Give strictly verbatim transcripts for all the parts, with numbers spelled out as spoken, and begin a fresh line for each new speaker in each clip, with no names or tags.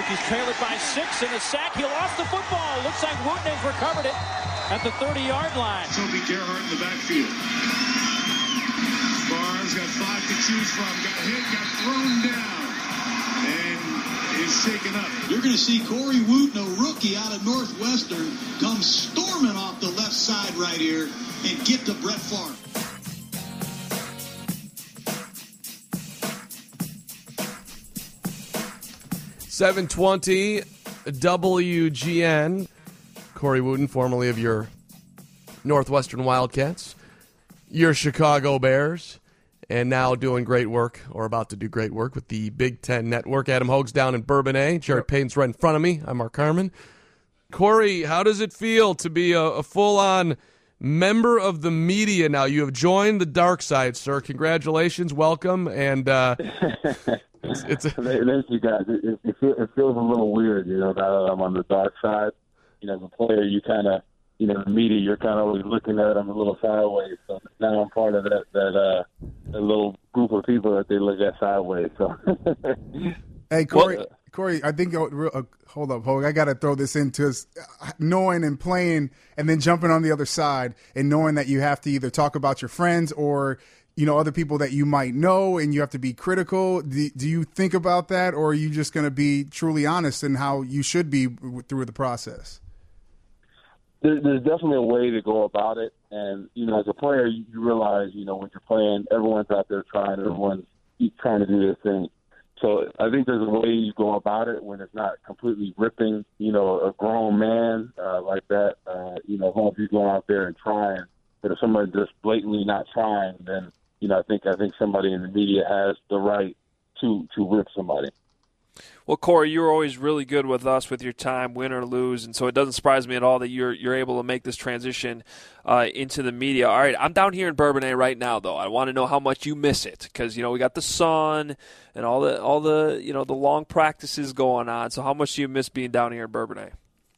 Rookies trail it by six in a sack. He lost the football. Looks like Wooten has recovered it at the thirty-yard line.
Toby Gerhart in the backfield. Barnes got five to choose from. Got hit, got thrown down, and is shaken up.
You're going to see Corey Wooten, a rookie out of Northwestern, come storming off the left side right here and get to Brett Favre.
seven twenty W G N. Corey Wooten, formerly of your Northwestern Wildcats, your Chicago Bears, and now doing great work, or about to do great work, with the Big Ten Network. Adam Hogue's down in Bourbonnais. Jared Payton's right in front of me. I'm Mark Harmon. Corey, how does it feel to be a, a full-on member of the media now? You have joined the dark side, sir. Congratulations, welcome, and uh, it's, it's a...
Thank you, guys. It, it, it feels a little weird, you know, now that I'm on the dark side. You know, as a player, you kind of, you know, the media, you're kind of always looking at them a little sideways. So now I'm part of that that uh, that little group of people that they look at sideways. So,
hey, Corey, well, Corey, I think uh, hold up, Hogue, I got to throw this into knowing and playing, and then jumping on the other side, and knowing that you have to either talk about your friends or, you know, other people that you might know, and you have to be critical. Do, do you think about that, or are you just going to be truly honest in how you should be through the process?
There, there's definitely a way to go about it. And, you know, as a player, you, you realize, you know, when you're playing, everyone's out there trying, everyone's trying to do their thing. So I think there's a way you go about it when it's not completely ripping, you know, a grown man uh, like that. Uh, you know, as long as you're going out there and trying. But if somebody's just blatantly not trying, then, you know, I think I think somebody in the media has the right to to rip somebody.
Well, Corey, you're always really good with us with your time, win or lose, and so it doesn't surprise me at all that you're you're able to make this transition uh, into the media. All right, I'm down here in Bourbonnais right now, though. I want to know how much you miss it, because you know we got the sun and all the all the you know the long practices going on. So how much do you miss being down here in Bourbonnais?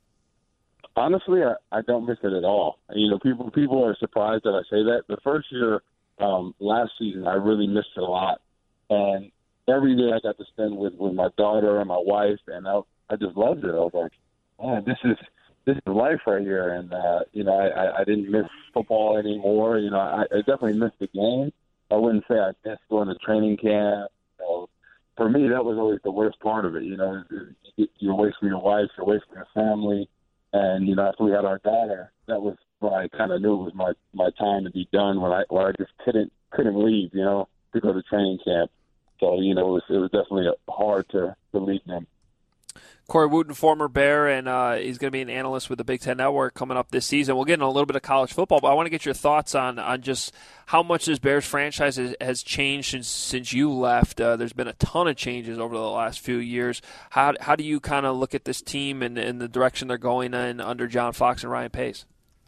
Honestly, I, I don't miss it at all. You know, people people are surprised that I say that. The first year, um, last season, I really missed it a lot, and every day I got to spend with, with my daughter and my wife, and I, I just loved it. I was like, man, this is this is life right here. And, uh, you know, I, I didn't miss football anymore. You know, I, I definitely missed the game. I wouldn't say I missed going to training camp. You know, for me, that was always the worst part of it. You know, you're away from your wife, you're away from your family. And, you know, after we had our daughter, that was when I kind of knew it was my, my time to be done, when I, when I just couldn't couldn't leave, you know, to go to training camp. So, you know, it was, it was definitely hard to, to leave them.
Corey Wooten, former Bear, and uh, he's going to be an analyst with the Big Ten Network coming up this season. We'll get into a little bit of college football, but I want to get your thoughts on, on just how much this Bears franchise has, has changed since since you left. Uh, there's been a ton of changes over the last few years. How how do you kind of look at this team and, and the direction they're going in under John Fox and Ryan Pace?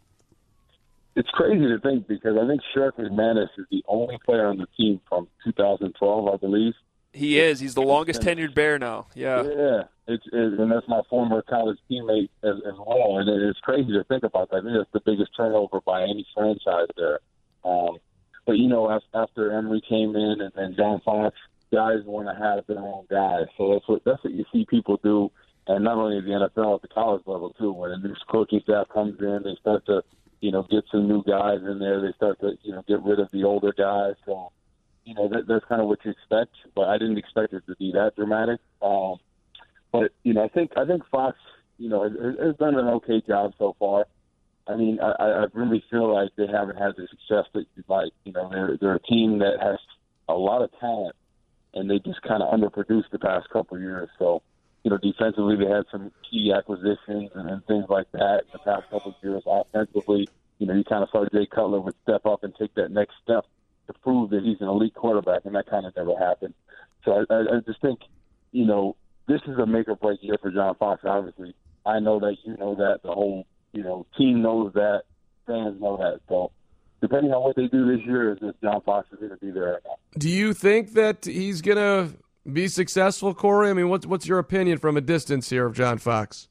It's crazy to think, because I think Sheriff McManus is the only player on the team from two thousand twelve, I believe.
He is. He's the longest tenured Bear now. Yeah.
Yeah. It's, it's, and that's my former college teammate as, as well. And it's crazy to think about that. I think that's the biggest turnover by any franchise there. Um, but, you know, after Emory came in and, and John Fox, guys want to have their own guys. So that's what that's what you see people do, and not only at the N F L, at the college level too. When a new coaching staff comes in, they start to, you know, get some new guys in there. They start to, you know, get rid of the older guys. So, you know, that, that's kind of what you expect. But I didn't expect it to be that dramatic. Um, but, you know, I think I think Fox, you know, has, has done an okay job so far. I mean, I, I really feel like they haven't had the success that you'd like. You know, they're, they're a team that has a lot of talent, and they just kind of underproduced the past couple of years. So, you know, defensively they had some key acquisitions and, and things like that in the past couple of years. Offensively, you know, you kind of saw Jay Cutler would step up and take that next step to prove that he's an elite quarterback, and that kind of never happened. So I, I just think, you know, this is a make-or-break year for John Fox, obviously. I know that, you know that, the whole, you know, team knows that, fans know that. So depending on what they do this year, is if John Fox is going to be there or not.
Do you think that he's going to be successful, Corey? I mean, what's what's your opinion from a distance here of John Fox?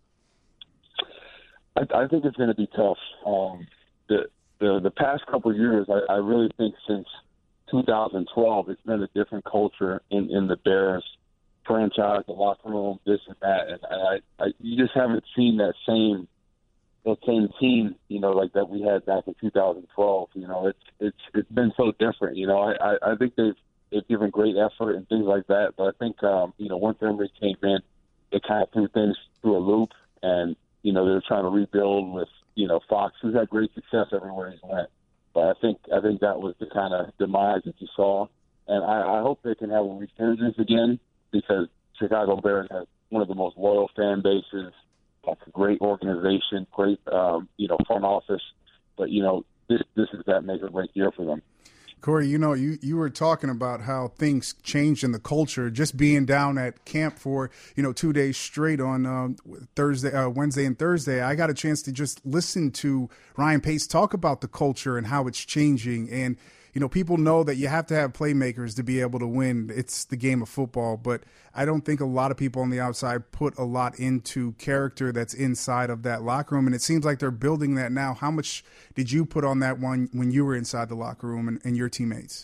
I, I think it's going to be tough. Um, the, the the past couple of years, I, I really think since two thousand twelve, it's been a different culture in, in the Bears franchise, the locker room, this and that, and I, I you just haven't seen that same that same team, you know, like that we had back in two thousand twelve. You know, it's it's it's been so different. You know, I, I, I think they've they've given great effort and things like that, but I think um, you know, once Emery came in, they kind of threw things through a loop, and you know, they're trying to rebuild with you know Fox, who's had great success everywhere he's went. But I think I think that was the kind of demise that you saw, and I, I hope they can have a resurgence again, because Chicago Bears has one of the most loyal fan bases. It's a great organization, great um, you know front office, but you know this this is that make or break year for them.
Corey, you know, you, you were talking about how things changed in the culture. Just being down at camp for, you know, two days straight on um, Thursday, uh, Wednesday and Thursday, I got a chance to just listen to Ryan Pace talk about the culture and how it's changing. And, you know, people know that you have to have playmakers to be able to win. It's the game of football. But I don't think a lot of people on the outside put a lot into character that's inside of that locker room. And it seems like they're building that now. How much did you put on that one when you were inside the locker room and, and your teammates?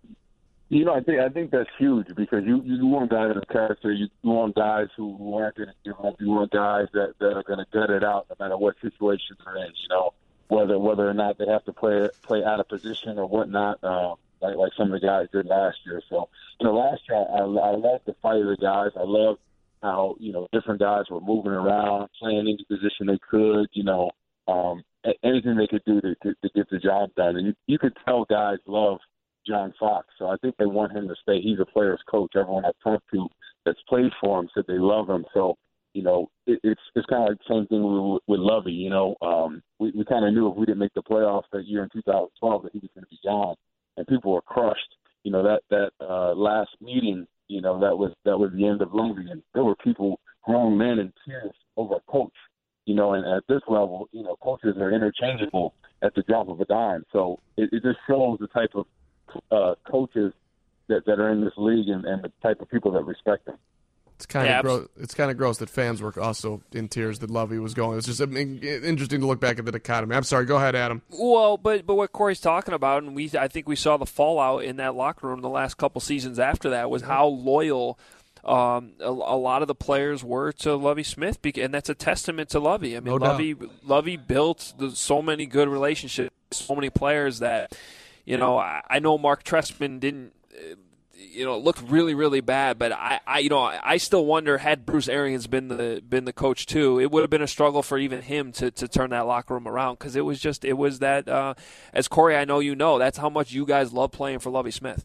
You know, I think I think that's huge, because you, you want guys with character. You want guys who, who aren't going to give up. You want guys that, that are going to gut it out no matter what situation they're in, you know. Whether whether or not they have to play play out of position or whatnot, uh, like like some of the guys did last year. So, you know, last year I, I loved the fight of the guys. I loved how, you know, different guys were moving around, playing any position they could, you know, um, anything they could do to, to, to get the job done. And you, you could tell guys love John Fox. So I think they want him to stay. He's a player's coach. Everyone I've talked to that's played for him said they love him. So, you know, it, it's it's kind of like the same thing with, with Lovey. You know, um, we, we kind of knew if we didn't make the playoffs that year in two thousand twelve that he was going to be gone, and people were crushed. You know, that that uh, last meeting, you know, that was that was the end of Lovey, and there were people, grown men, in tears over a coach. You know, and at this level, you know, coaches are interchangeable at the drop of a dime. So it, it just shows the type of uh, coaches that, that are in this league and, and the type of people that respect them.
It's kind
yeah,
of gross. It's kind of gross that fans were also in tears that Lovey was going. It's just I mean, interesting to look back at the dichotomy. I'm sorry. Go ahead, Adam.
Well, but but what Corey's talking about, and we I think we saw the fallout in that locker room the last couple seasons after that, was how loyal um, a, a lot of the players were to Lovie Smith, and that's a testament to Lovey. I mean,
No
Lovey Lovey built the, so many good relationships, so many players that, you know, I, I know Mark Trestman didn't. Uh, You know, it looked really, really bad. But I, I, you know, I still wonder, had Bruce Arians been the been the coach too, it would have been a struggle for even him to, to turn that locker room around, because it was just it was that. Uh, as Corey, I know you know, that's how much you guys love playing for Lovie Smith.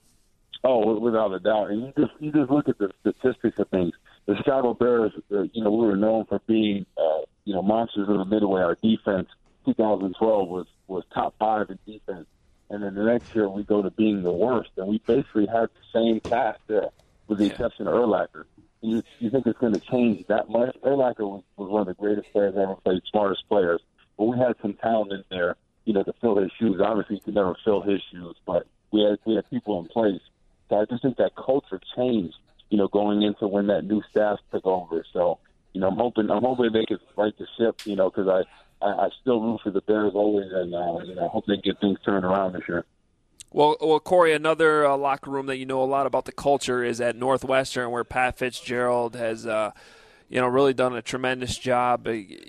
Oh, without a doubt. And you just you just look at the statistics of things. The Chicago Bears, uh, you know, we were known for being, uh, you know, monsters of the midway. Our defense, two thousand twelve was was top five in defense. And then the next year we go to being the worst, and we basically had the same cast there, with the exception of Urlacher. You, you think it's going to change that much? Urlacher was, was one of the greatest players I ever played, smartest players. But we had some talent in there, you know, to fill his shoes. Obviously, he could never fill his shoes, but we had we had people in place. So I just think that culture changed, you know, going into when that new staff took over. So, you know, I'm hoping I'm hoping they could right the ship, you know, because I. I, I still root for the Bears always, and uh, you know, I hope they get things turned around this year.
Well, well, Corey, another uh, locker room that you know a lot about the culture is at Northwestern, where Pat Fitzgerald has, uh, you know, really done a tremendous job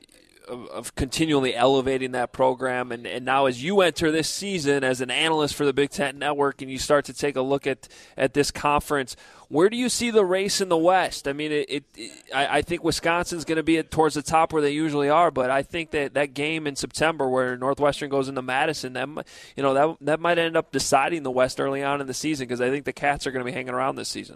of, of continually elevating that program. And, and now, as you enter this season as an analyst for the Big Ten Network, and you start to take a look at at this conference, where do you see the race in the West? I mean, it. it, it I, I think Wisconsin's going to be at, towards the top where they usually are, but I think that that game in September where Northwestern goes into Madison, that you know that that might end up deciding the West early on in the season, because I think the Cats are going to be hanging around this season.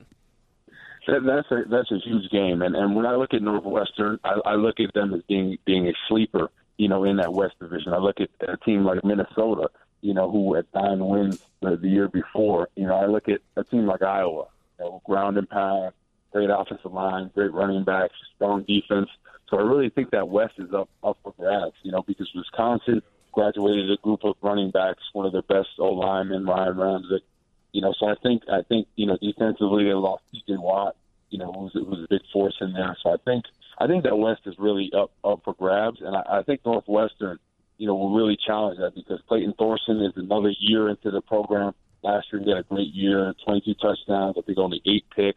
That, that's a that's a huge game, and and when I look at Northwestern, I, I look at them as being being a sleeper, you know, in that West division. I look at a team like Minnesota, you know, who had nine wins the, the year before. You know, I look at a team like Iowa. You know, ground and pound, great offensive line, great running backs, strong defense. So I really think that West is up up for grabs, you know, because Wisconsin graduated a group of running backs, one of their best old linemen, Ryan Ramczyk. You know, so I think I think you know defensively they lost T J Watt, you know, who's who's a big force in there. So I think I think that West is really up up for grabs, and I, I think Northwestern, you know, will really challenge that, because Clayton Thorson is another year into the program. Last year he had a great year, twenty-two touchdowns, I think only eight picks.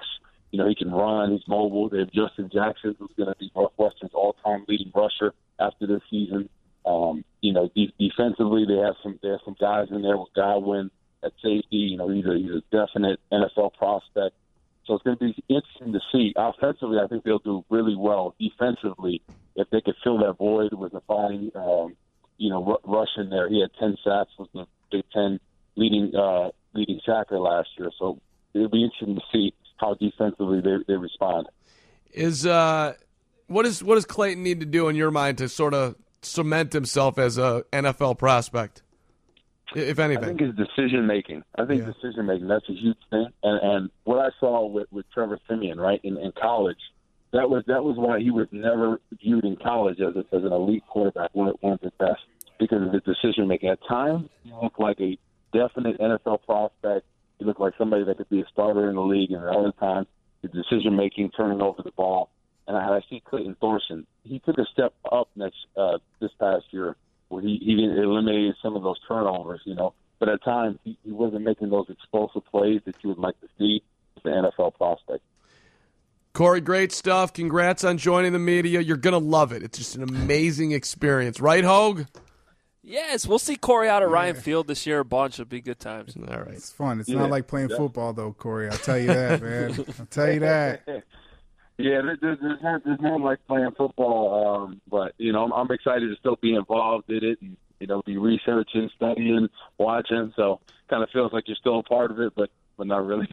You know, he can run. He's mobile. They have Justin Jackson, who's going to be Northwestern's all-time leading rusher after this season. Um, you know, de- defensively, they have some they have some guys in there with Godwin at safety. You know, he's a, he's a definite N F L prospect. So it's going to be interesting to see. Offensively, I think they'll do really well. Defensively, if they could fill that void with a body, um, you know, r- rush in there. He had ten sacks, was the Big Ten leading uh, leading sacker last year. So it'll be interesting to see how defensively they, they respond.
Is uh, what is what does Clayton need to do in your mind to sort of cement himself as a N F L prospect, if anything?
I think his decision making. I think yeah. decision making, that's a huge thing. And, and what I saw with, with Trevor Siemian, right, in, in college, that was that was why he was never viewed in college as, a, as an elite quarterback, one of, one of the best, because of his decision making. At times, he looked like a definite N F L prospect. He looked like somebody that could be a starter in the league, and at other times, his decision making, turning over the ball. And I, I see Clayton Thorson. He took a step up next uh, this past year, where he, he eliminated some of those turnovers, you know. But at times, he, he wasn't making those explosive plays that you would like to see as an N F L prospect.
Corey, great stuff. Congrats on joining the media. You're going to love it. It's just an amazing experience. Right, Hogue?
Yes, we'll see Corey out at Ryan yeah. Field this year a bunch. It'll be good times.
All right.
It's fun. It's
yeah.
not like playing yeah. football, though, Corey. I'll tell you that, man. I'll tell you that.
Yeah, there's, there's, not, there's not like playing football, um, but, you know, I'm, I'm excited to still be involved in it and, you know, be researching, studying, watching. So kind of feels like you're still a part of it, but, but not really.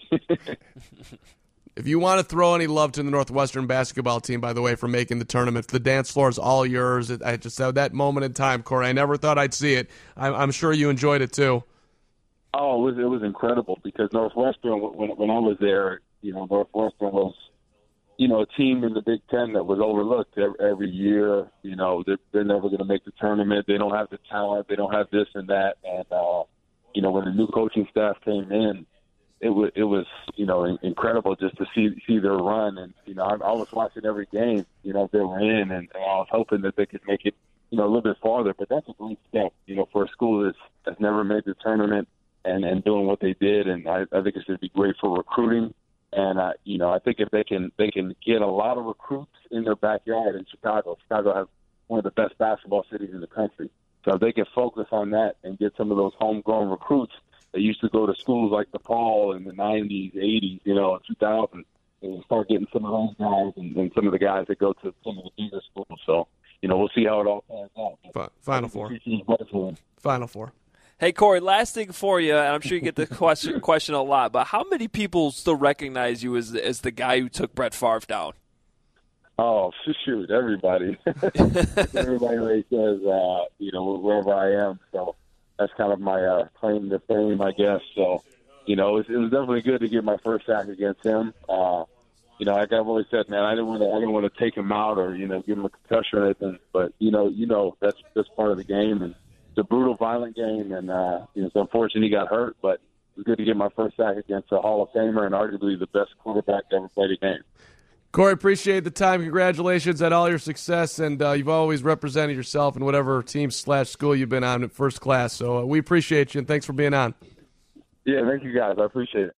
If you want to throw any love to the Northwestern basketball team, by the way, for making the tournament, the dance floor is all yours. I just had that moment in time, Corey. I never thought I'd see it. I'm, I'm sure you enjoyed it too.
Oh, it was, it was incredible because Northwestern, when, when I was there, you know, Northwestern was, you know, a team in the Big Ten that was overlooked every, every year. You know, they're, they're never going to make the tournament. They don't have the talent. They don't have this and that. And, uh, you know, when the new coaching staff came in, it was, it was, you know, incredible just to see see their run. And, you know, I, I was watching every game, you know, they were in, and, and I was hoping that they could make it, you know, a little bit farther. But that's a great step, you know, for a school that's, that's never made the tournament and, and doing what they did. And I, I think it's going to be great for recruiting. And, uh, you know, I think if they can they can get a lot of recruits in their backyard in Chicago, Chicago has one of the best basketball cities in the country. So if they can focus on that and get some of those homegrown recruits that used to go to schools like DePaul in the nineties, eighties, you know, two thousand, and start getting some of those guys and, and some of the guys that go to some of the bigger schools. So, you know, we'll see how it all pans out.
Final four. Final four.
Hey, Corey, last thing for you, and I'm sure you get the question question a lot, but how many people still recognize you as as the guy who took Brett Favre down?
Oh, shoot, everybody. Everybody really says, uh, you know, wherever I am. So that's kind of my uh, claim to fame, I guess. So, you know, it was, it was definitely good to get my first sack against him. Uh, you know, like I've always said, man, I didn't want to, I didn't want to take him out or, you know, give him a concussion or anything. But, you know, you know, that's that's part of the game. And it's a brutal, violent game, and uh, you know, it's unfortunate he got hurt, but it was good to get my first sack against a Hall of Famer and arguably the best quarterback to ever play the game.
Corey, appreciate the time. Congratulations on all your success, and uh, you've always represented yourself in whatever team slash school you've been on at first class. So uh, we appreciate you, and thanks for being on.
Yeah, thank you guys. I appreciate it.